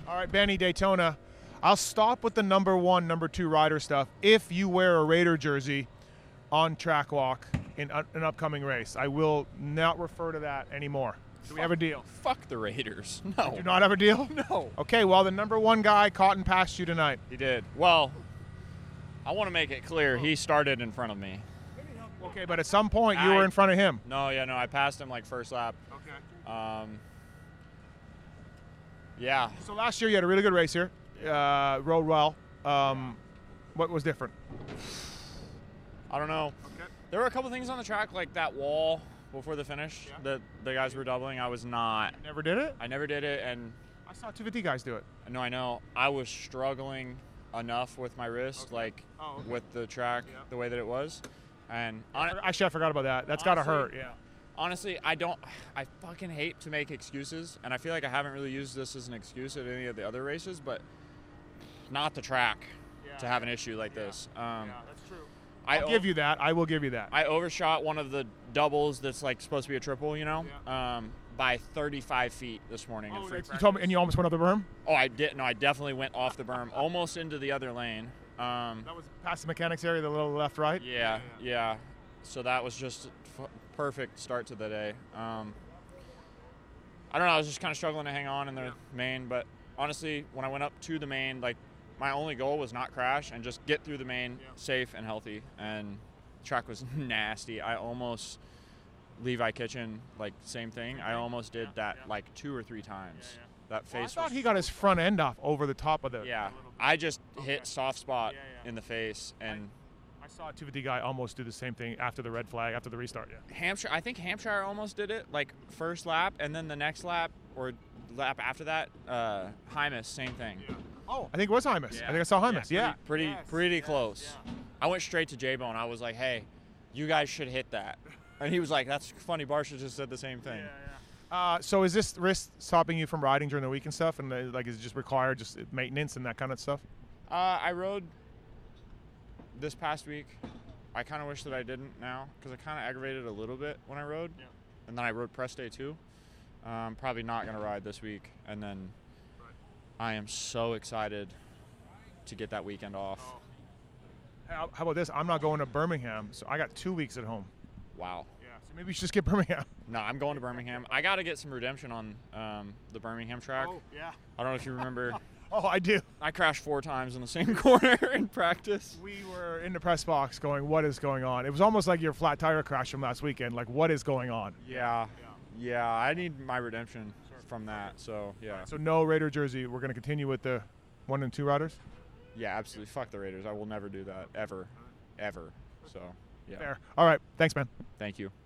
All right, Benny, Daytona. I'll stop with the number 1, number 2 rider stuff if you wear a Raider jersey on track walk in an upcoming race. I will not refer to that anymore. Do we have a deal? Fuck the Raiders. No. Do not have a deal? No. Okay, well, the number 1 guy caught and passed you tonight. He did. Well, I want to make it clear he started in front of me. Okay, but at some point you were in front of him. No, I passed him like first lap. Okay. Yeah. So last year you had a really good race here. Rode well. What was different? I don't know. Okay. There were a couple things on the track, like that wall before the finish that the guys were doubling. I was not. Never did it? I never did it, and I saw 250 guys do it. no, I know. I was struggling enough with my wrist, with the track the way that it was. And actually, I forgot about that. That's got to hurt. Yeah. Honestly, I fucking hate to make excuses, and I feel like I haven't really used this as an excuse at any of the other races, but not the track to have an issue like this. That's true. I'll give you that. I will give you that. I overshot one of the doubles that's like supposed to be a triple, by 35 feet this morning. Oh, you told me, and you almost went off the berm? Oh, I did. No, I definitely went off the berm, almost into the other lane. That was past the mechanics area, the little left, right? Yeah. So that was just perfect start to the day. I don't know. I was just kind of struggling to hang on in the main, but honestly, when I went up to the main, like my only goal was not crash and just get through the main safe and healthy. And the track was nasty. I almost Levi Kitchen, like same thing. I almost did that like 2 or 3 times. That face. I thought he got his front end off over the top of the. Yeah, I just hit soft spot in the face, and I saw a 250 guy almost do the same thing after the red flag, after the restart. Yeah. Hampshire, I think Hampshire almost did it, like first lap, and then the next lap or lap after that, Hymus, same thing. Yeah. Oh, I think it was Hymus. I think I saw Hymus. Yeah. Pretty close. Yeah. I went straight to J-Bone. I was like, hey, you guys should hit that. And he was like, that's funny. Barsha just said the same thing. So is this risk stopping you from riding during the week and stuff? And is it just required just maintenance and that kind of stuff? I rode this past week. I kind of wish that I didn't now because I kind of aggravated a little bit when I rode. Yeah. And then I rode press day too. Probably not going to ride this week. And then I am so excited to get that weekend off. How about this? I'm not going to Birmingham, so I got 2 weeks at home. Wow. Yeah, so maybe you should just get Birmingham. No, I'm going to Birmingham. I got to get some redemption on the Birmingham track. Oh, yeah. I don't know if you remember. Oh, I do. I crashed 4 times in the same corner in practice. We were in the press box going, what is going on? It was almost like your flat tire crash from last weekend. Like, what is going on? Yeah. I need my redemption from that. So, yeah. So no Raider jersey. We're going to continue with the 1 and 2 riders? Yeah, absolutely. Fuck the Raiders. I will never do that. Ever. So, yeah. Fair. All right. Thanks, man. Thank you.